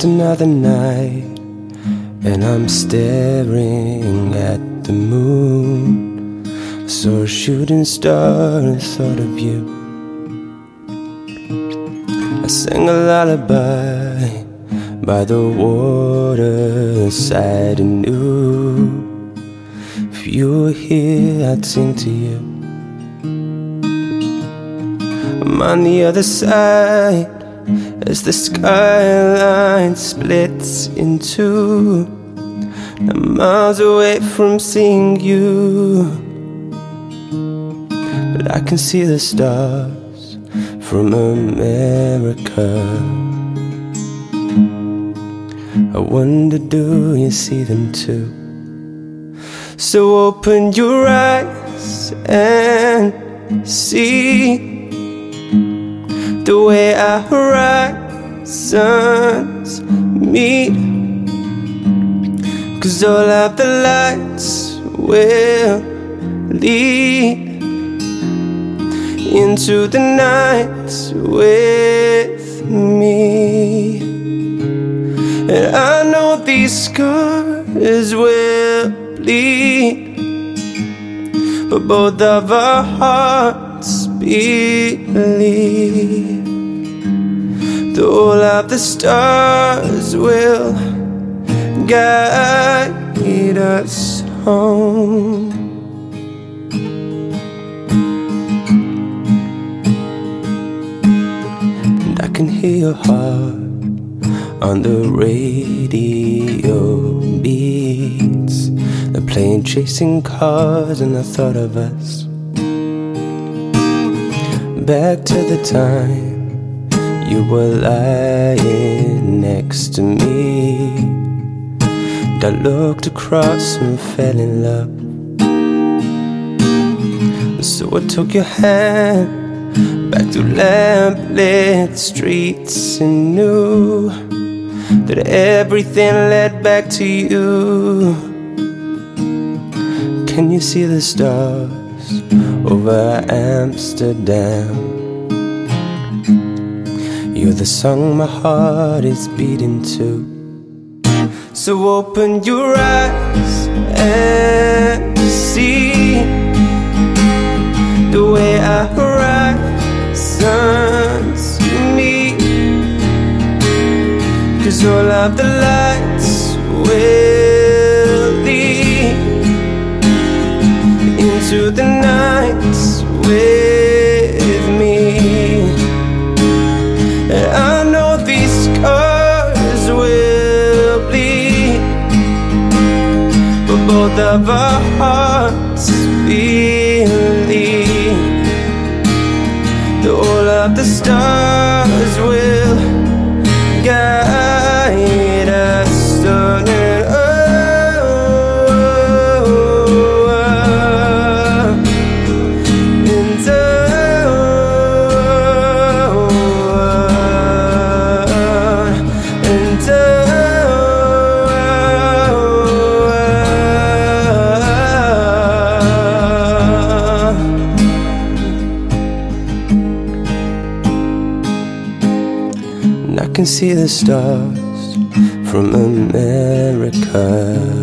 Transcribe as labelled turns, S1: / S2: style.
S1: just another night, and I'm staring at the moon. I saw a shooting star and thought of you. I sang a lullaby by the waterside and knew if you were here I'd sing to you. I'm on the other side as the skyline splits in two. I'm miles away from seeing you, but I can see the stars from America. I wonder, do you see them too? So open your eyes and see the way our horizons meet, 'cause all of the lights will lead into the night with me. And I know these scars will bleed, but both of our hearts believe that all of the stars will guide us home. And I can hear your heart on the radio beats. They're playing Chasing Cars, and I thought of us. Back to the time you were lying next to me, and I looked across and fell in love. So I took your hand back to lamplit streets and knew that everything led back to you. Can you see the stars over Amsterdam? You're the song my heart is beating to. So open your eyes and see the way our horizons meet, 'cause all of the lights will lead into the nights with me. And I know these scars will bleed, but both of our hearts believe that all of the stars will guide us on and I can see the stars from America.